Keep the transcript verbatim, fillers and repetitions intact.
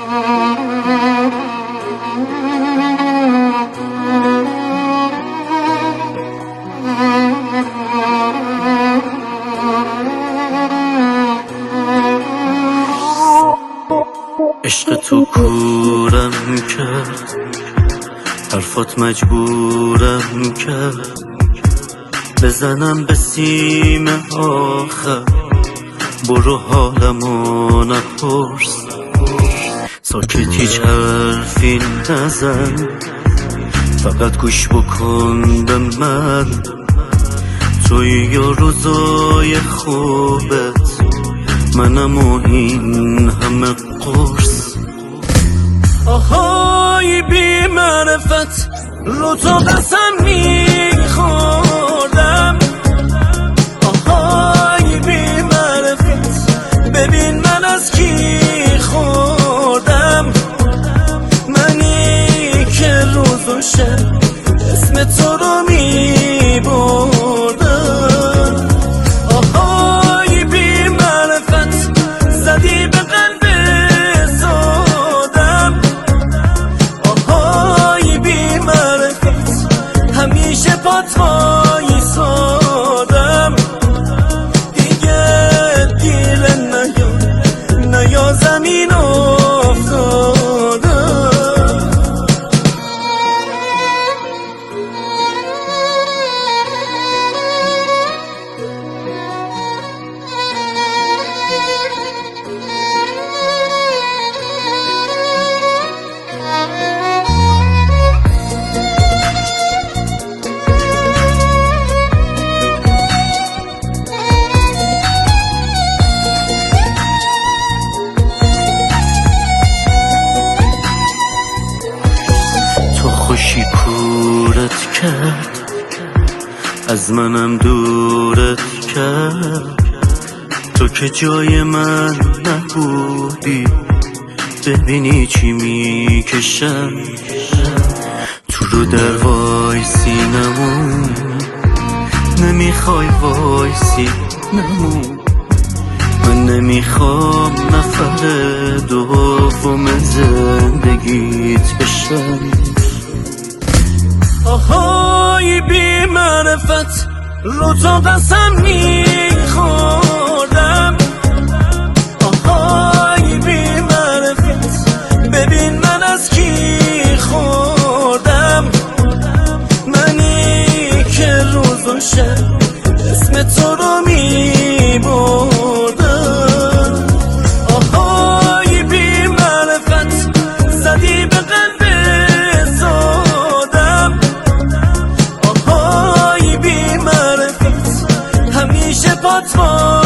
عشق تو کورم کرد، حرفات مجبورم کرد بزنم به سیم آخر. برو حالمو نپرس، ساکت هیچ حرفی نزن، فقط گوش بکن به من. توی یا روزای خوبت، منم و این همه قرص. آهای بی معرفت، رو تو قسم میخوردم. آهای بی معرفت، ببین من از کی خوردم. منی که روز و شب اسم تو رو میبردم. آهای بی معرفت، زدی به قلب سادم. آهای بی معرفت، همیشه پات وایسادم. دیگه دیل نیا، نیا زمین افتادم. خوشی کورت کرد، از منم دورت کرد. تو که جای من نبودی، ببینی چی میکشم. تو رو در وایسی نمون، نمیخوای وایسی نمون. من نمیخوام نفر دوم زندگیت بشم. آهای بی معرفت، رو تو قسم میخوردم. آهای بی معرفت، ببین من از کی خوردم. منی که روز و شب اسم تو رو میبردم. آهای بی معرفت، زدی به قلب همیشه پات